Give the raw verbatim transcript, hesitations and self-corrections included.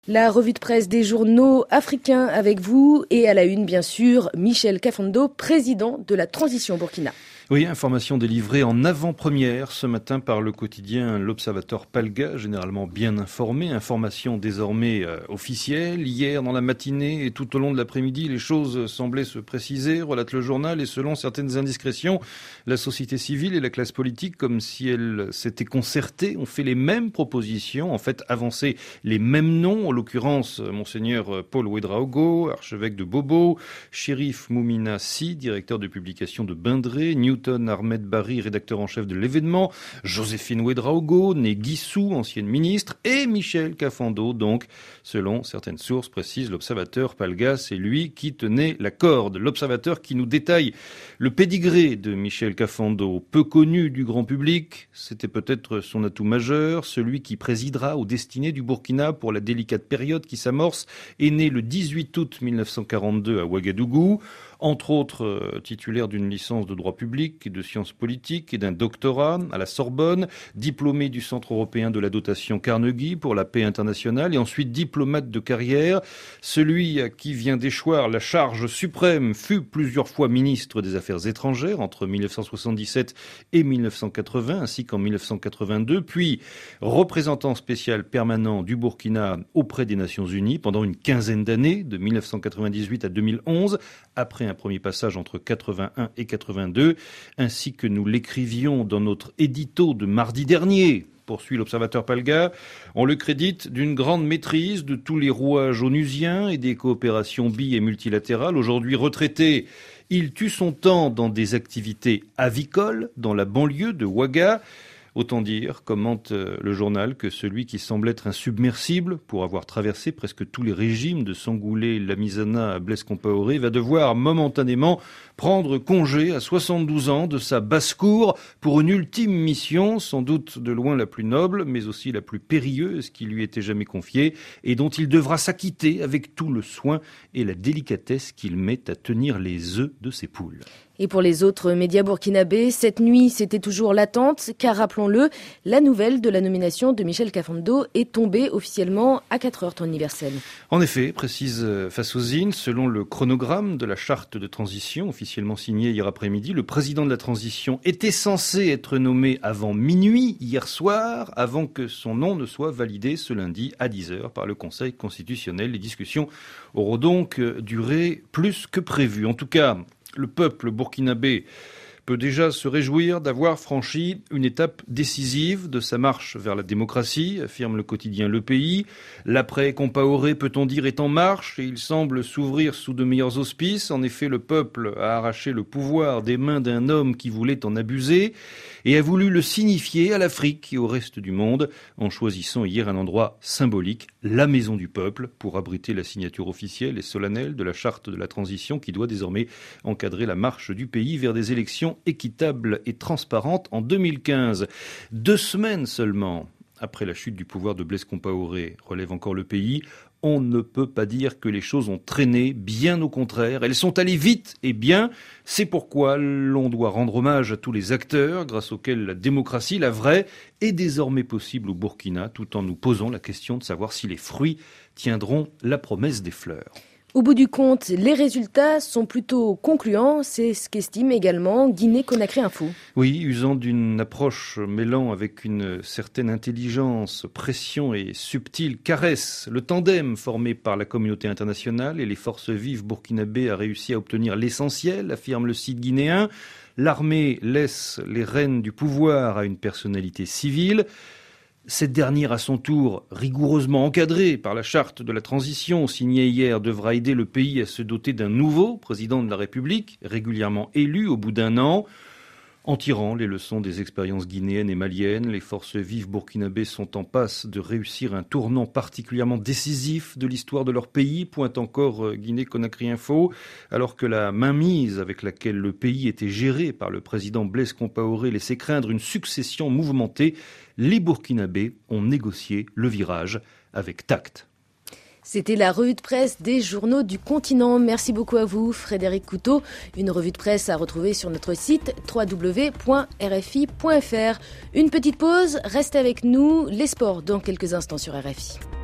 La revue de presse des journaux africains avec vous et à la une, bien sûr, Michel Kafando, président de la transition au Burkina. Oui, information délivrée en avant-première ce matin par le quotidien L'Observateur Palga, généralement bien informé. Information désormais euh, officielle. Hier, dans la matinée et tout au long de l'après-midi, les choses semblaient se préciser, relate le journal, et selon certaines indiscrétions, la société civile et la classe politique, comme si elles s'étaient concertées, ont fait les mêmes propositions, en fait avancé les mêmes noms, en l'occurrence Monseigneur Paul Ouedraogo, archevêque de Bobo, Chérif Moumina Sy, directeur de publication de Bindré, Newton Ahmed Barry, rédacteur en chef de l'événement, Joséphine Ouedraogo, née Guissou, ancienne ministre, et Michel Kafando, donc, selon certaines sources précises, l'Observateur Palga, c'est lui qui tenait la corde. L'Observateur qui nous détaille le pédigré de Michel Kafando, peu connu du grand public, c'était peut-être son atout majeur, celui qui présidera aux destinées du Burkina pour la délicate période qui s'amorce, est né le dix-huit août mille neuf cent quarante-deux à Ouagadougou, entre autres euh, titulaire d'une licence de droit public et de sciences politiques et d'un doctorat à la Sorbonne, diplômé du Centre européen de la dotation Carnegie pour la paix internationale et ensuite diplomate de carrière. Celui à qui vient d'échoir la charge suprême fut plusieurs fois ministre des Affaires étrangères entre mille neuf cent soixante-dix-sept et mille neuf cent quatre-vingts ainsi qu'en mille neuf cent quatre-vingt-deux, puis représentant spécial permanent du Burkina auprès des Nations Unies pendant une quinzaine d'années, de mille neuf cent quatre-vingt-dix-huit à deux mille onze, après un premier passage entre quatre-vingt-un et quatre-vingt-deux, ainsi que nous l'écrivions dans notre édito de mardi dernier, poursuit l'Observateur Palga, on le crédite d'une grande maîtrise de tous les rouages onusiens et des coopérations bi- et multilatérales. Aujourd'hui retraité, il tue son temps dans des activités avicoles dans la banlieue de Ouaga. Autant dire, commente le journal, que celui qui semble être insubmersible pour avoir traversé presque tous les régimes de Sangoulé, Lamizana à Blaise Compaoré va devoir momentanément prendre congé à soixante-douze ans de sa basse-cour pour une ultime mission, sans doute de loin la plus noble, mais aussi la plus périlleuse qui lui était jamais confiée et dont il devra s'acquitter avec tout le soin et la délicatesse qu'il met à tenir les œufs de ses poules. Et pour les autres médias burkinabés, cette nuit, c'était toujours l'attente, car rappelons-le, la nouvelle de la nomination de Michel Kafando est tombée officiellement à quatre heures temps universel. En effet, précise Fassouzine, selon le chronogramme de la charte de transition officiellement signée hier après-midi, le président de la transition était censé être nommé avant minuit hier soir, avant que son nom ne soit validé ce lundi à dix heures par le Conseil constitutionnel. Les discussions auront donc duré plus que prévu. En tout cas, le peuple burkinabé peut déjà se réjouir d'avoir franchi une étape décisive de sa marche vers la démocratie, affirme le quotidien Le Pays. L'après-Compaoré, peut-on dire, est en marche et il semble s'ouvrir sous de meilleurs auspices. En effet, le peuple a arraché le pouvoir des mains d'un homme qui voulait en abuser et a voulu le signifier à l'Afrique et au reste du monde en choisissant hier un endroit symbolique, la Maison du Peuple, pour abriter la signature officielle et solennelle de la charte de la transition qui doit désormais encadrer la marche du pays vers des élections équitables et transparentes en deux mille quinze. Deux semaines seulement après la chute du pouvoir de Blaise Compaoré, relève encore Le Pays, on ne peut pas dire que les choses ont traîné, bien au contraire. Elles sont allées vite et bien. C'est pourquoi l'on doit rendre hommage à tous les acteurs grâce auxquels la démocratie, la vraie, est désormais possible au Burkina, tout en nous posant la question de savoir si les fruits tiendront la promesse des fleurs. Au bout du compte, les résultats sont plutôt concluants, c'est ce qu'estime également Guinée-Conakry Info. Oui, usant d'une approche mêlant avec une certaine intelligence, pression et subtile caresse, le tandem formé par la communauté internationale et les forces vives burkinabées a réussi à obtenir l'essentiel, affirme le site guinéen. L'armée laisse les rênes du pouvoir à une personnalité civile. Cette dernière, à son tour, rigoureusement encadrée par la charte de la transition signée hier, devra aider le pays à se doter d'un nouveau président de la République, régulièrement élu au bout d'un an. En tirant les leçons des expériences guinéennes et maliennes, les forces vives burkinabées sont en passe de réussir un tournant particulièrement décisif de l'histoire de leur pays, pointe encore Guinée-Conakry Info, alors que la mainmise avec laquelle le pays était géré par le président Blaise Compaoré laissait craindre une succession mouvementée. Les Burkinabés ont négocié le virage avec tact. C'était la revue de presse des journaux du continent. Merci beaucoup à vous, Frédéric Couteau. Une revue de presse à retrouver sur notre site w w w point r f i point f r. Une petite pause, restez avec nous. Les sports dans quelques instants sur R F I.